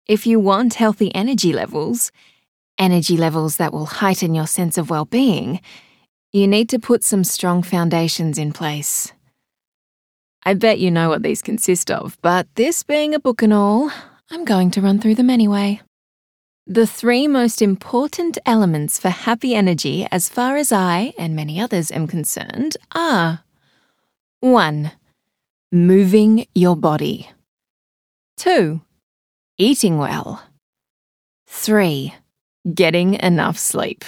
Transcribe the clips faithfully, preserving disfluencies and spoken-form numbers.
If you want healthy energy levels, energy levels that will heighten your sense of well-being, you need to put some strong foundations in place. I bet you know what these consist of, but this being a book and all, I'm going to run through them anyway. The three most important elements for happy energy, as far as I and many others am concerned, are one. Moving your body. two. Eating well. three. Getting enough sleep.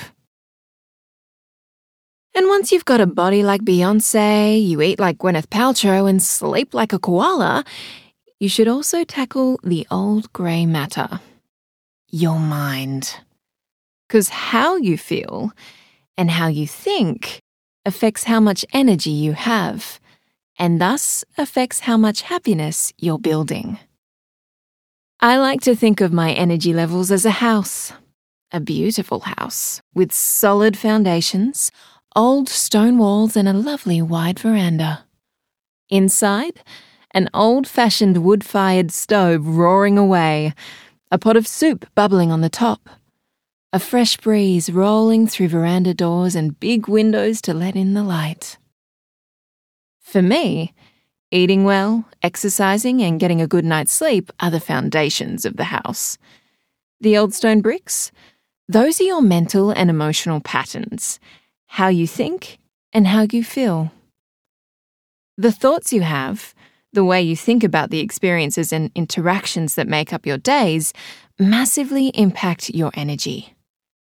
And once you've got a body like Beyoncé, you eat like Gwyneth Paltrow and sleep like a koala, you should also tackle the old grey matter. Your mind. 'Cause how you feel and how you think affects how much energy you have, and thus affects how much happiness you're building. I like to think of my energy levels as a house, a beautiful house with solid foundations, old stone walls and a lovely wide veranda. Inside, an old-fashioned wood-fired stove roaring away, a pot of soup bubbling on the top, a fresh breeze rolling through veranda doors and big windows to let in the light. For me, eating well, exercising and getting a good night's sleep are the foundations of the house. The old stone bricks? Those are your mental and emotional patterns, how you think and how you feel. The thoughts you have, the way you think about the experiences and interactions that make up your days, massively impact your energy.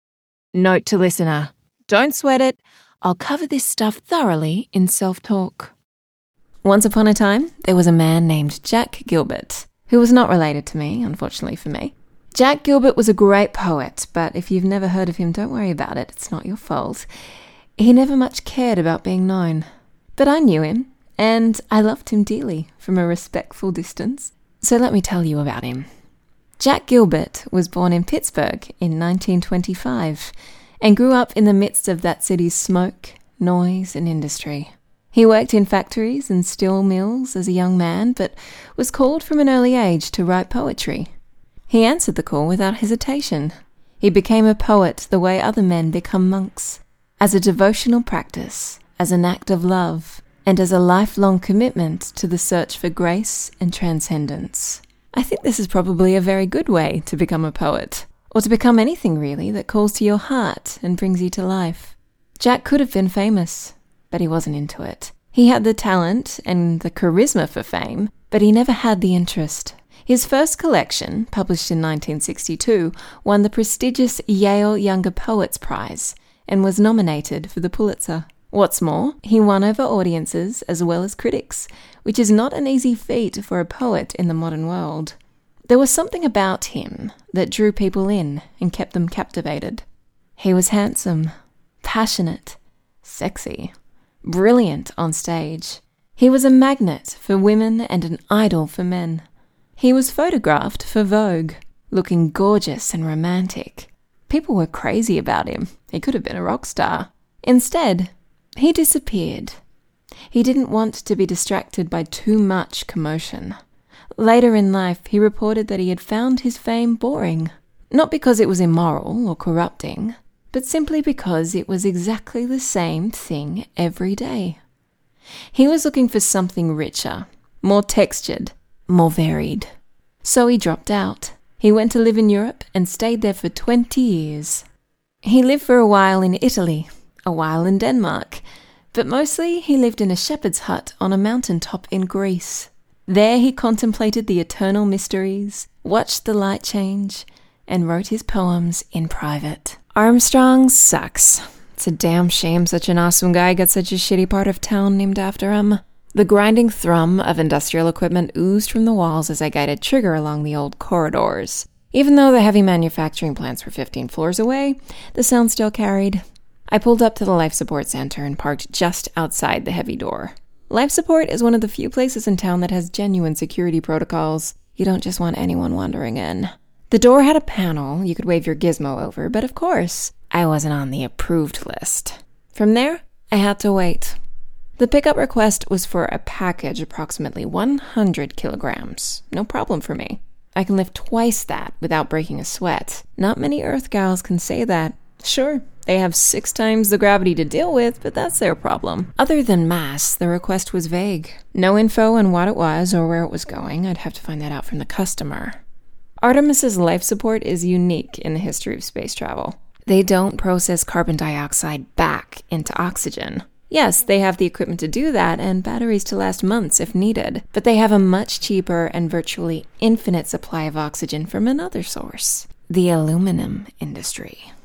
Note to listener, don't sweat it, I'll cover this stuff thoroughly in self-talk. Once upon a time, there was a man named Jack Gilbert, who was not related to me, unfortunately for me. Jack Gilbert was a great poet, but if you've never heard of him, don't worry about it, it's not your fault. He never much cared about being known. But I knew him, and I loved him dearly from a respectful distance. So let me tell you about him. Jack Gilbert was born in Pittsburgh in nineteen twenty-five and grew up in the midst of that city's smoke, noise, and industry. He worked in factories and steel mills as a young man, but was called from an early age to write poetry. He answered the call without hesitation. He became a poet the way other men become monks, as a devotional practice, as an act of love, and as a lifelong commitment to the search for grace and transcendence. I think this is probably a very good way to become a poet, or to become anything really that calls to your heart and brings you to life. Jack could have been famous, but he wasn't into it. He had the talent and the charisma for fame, but he never had the interest. His first collection, published in nineteen sixty-two, won the prestigious Yale Younger Poets Prize and was nominated for the Pulitzer. What's more, he won over audiences as well as critics, which is not an easy feat for a poet in the modern world. There was something about him that drew people in and kept them captivated. He was handsome, passionate, sexy, brilliant on stage. He was a magnet for women and an idol for men. He was photographed for Vogue, looking gorgeous and romantic. People were crazy about him. He could have been a rock star. Instead, he disappeared. He didn't want to be distracted by too much commotion. Later in life, he reported that he had found his fame boring, not because it was immoral or corrupting, but simply because it was exactly the same thing every day. He was looking for something richer, more textured, more varied. So he dropped out. He went to live in Europe and stayed there for twenty years. He lived for a while in Italy, a while in Denmark, but mostly he lived in a shepherd's hut on a mountaintop in Greece. There he contemplated the eternal mysteries, watched the light change, and wrote his poems in private. Armstrong sucks. It's a damn shame such an awesome guy got such a shitty part of town named after him. The grinding thrum of industrial equipment oozed from the walls as I guided Trigger along the old corridors. Even though the heavy manufacturing plants were fifteen floors away, the sound still carried. I pulled up to the life support center and parked just outside the heavy door. Life support is one of the few places in town that has genuine security protocols. You don't just want anyone wandering in. The door had a panel you could wave your gizmo over, but of course, I wasn't on the approved list. From there, I had to wait. The pickup request was for a package approximately one hundred kilograms. No problem for me. I can lift twice that without breaking a sweat. Not many Earth gals can say that. Sure, they have six times the gravity to deal with, but that's their problem. Other than mass, the request was vague. No info on what it was or where it was going. I'd have to find that out from the customer. Artemis's life support is unique in the history of space travel. They don't process carbon dioxide back into oxygen. Yes, they have the equipment to do that and batteries to last months if needed, but they have a much cheaper and virtually infinite supply of oxygen from another source, the aluminum industry.